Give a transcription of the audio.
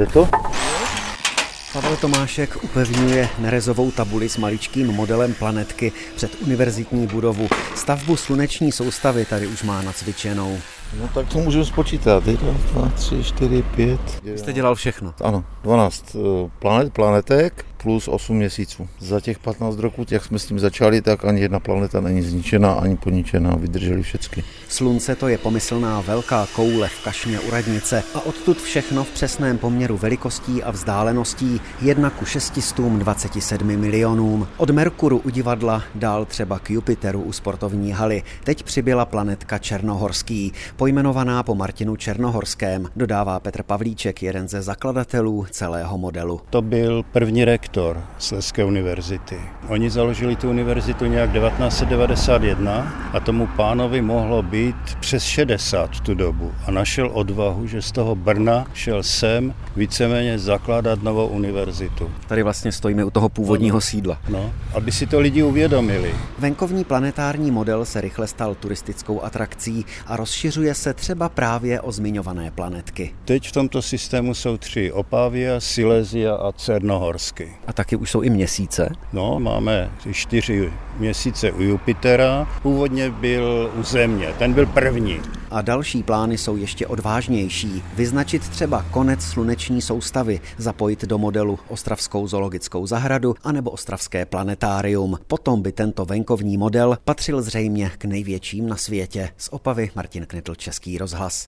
Jde to? Pavel Tomášek upevňuje nerezovou tabuli s maličkým modelem planetky před univerzitní budovu. Stavbu sluneční soustavy tady už má nacvičenou. No tak to můžu spočítat. 1, 2, 3, 4, 5. Vy jste dělal všechno? Ano, 12 planetek plus 8 měsíců. Za těch 15 roků, jak jsme s tím začali, tak ani jedna planeta není zničená, ani poničená. Vydrželi všechny. Slunce to je pomyslná velká koule v kašně u radnice a odtud všechno v přesném poměru velikostí a vzdáleností 1:627 milionům. Od Merkuru u divadla dál třeba k Jupiteru u sportovní haly. Teď přibyla planetka Černohorský, pojmenovaná po Martinu Černohorském, dodává Petr Pavlíček, jeden ze zakladatelů celého modelu. To byl první rektor Slezské univerzity. Oni založili tu univerzitu nějak 1991 a tomu pánovi mohlo být přes 60 v tu dobu a našel odvahu, že z toho Brna šel sem víceméně zakládat novou univerzitu. Tady vlastně stojíme u toho původního sídla. No, aby si to lidi uvědomili. Venkovní planetární model se rychle stal turistickou atrakcí a rozšiřuje se třeba právě o zmiňované planetky. Teď v tomto systému jsou 3: Opavia, Silesia a Černohorsky. A taky už jsou i měsíce? No, máme 4 měsíce u Jupitera. Původně byl u Země, ten byl první. A další plány jsou ještě odvážnější. Vyznačit třeba konec sluneční soustavy, zapojit do modelu Ostravskou zoologickou zahradu anebo Ostravské planetárium. Potom by tento venkovní model patřil zřejmě k největším na světě. Z Opavy Martin Knitl, Český rozhlas.